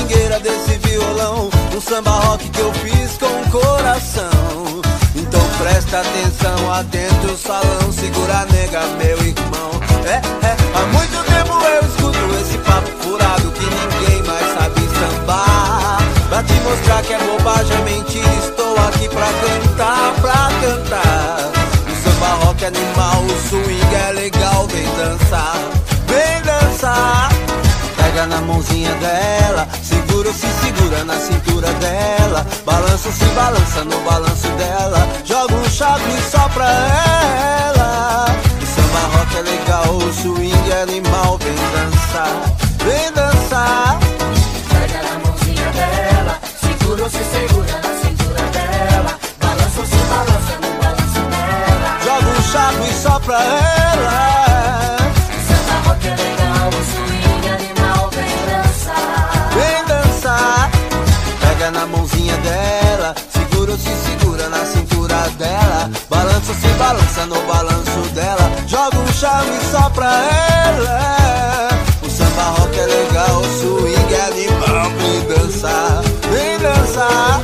swingueira desse violão, um samba rock que eu fiz com o coração. Então presta atenção, atento o salão, segura a nega, meu irmão. Há muito tempo eu escuto esse papo furado que ninguém mais sabe sambar. Pra te mostrar que é bobagem, é mentira, estou aqui pra cantar, pra cantar. O samba rock é animal, o swing é legal, vem dançar, vem dançar. Pega na mãozinha dela, segura, se segura na cintura dela, balança, se balança no balanço dela, joga um chaco e só pra ela. O samba rock é legal, o swing é animal, vem dançar, vem dançar. Pega na mãozinha dela, segura, se segura na cintura dela, balança, se balança no balanço dela, joga um chaco e só pra ela. O samba rock é legal, o swing é animal, vem dançar, vem dançar. Pega na mãozinha dela, segura, se segura na cintura dela, balança, se balança no balanço dela, joga um charme só pra ela. O samba rock é legal, o swing é animal, vem dançar, vem dançar.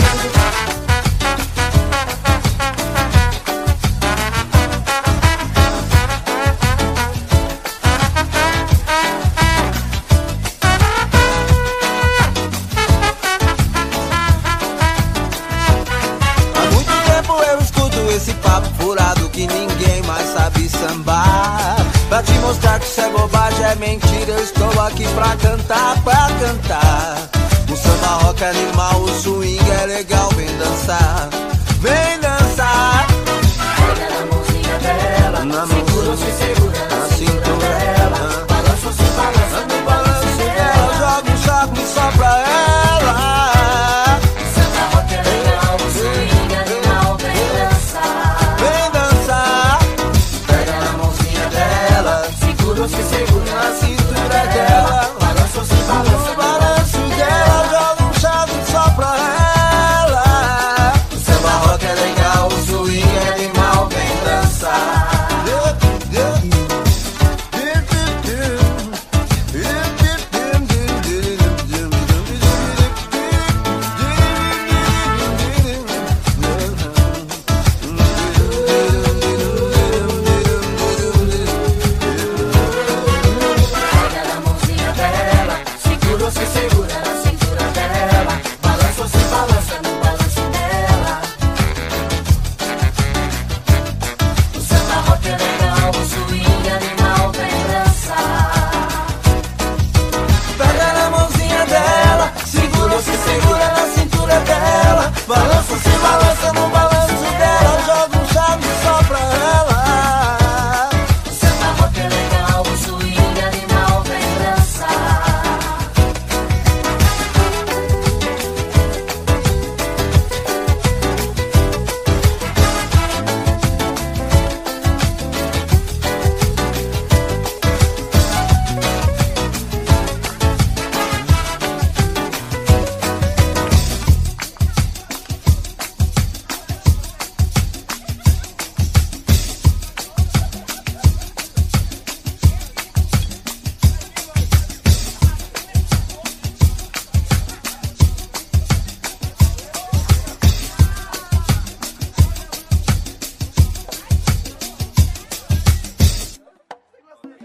Esse papo furado que ninguém mais sabe sambar. Pra te mostrar que isso é bobagem, é mentira, eu estou aqui pra cantar, pra cantar. O samba rock é animal, o swing é legal, vem dançar, vem dançar. pega na mãozinha dela, Na segura, se segura na cintura dela, balança, se balança no balanço dela, joga um chaco e só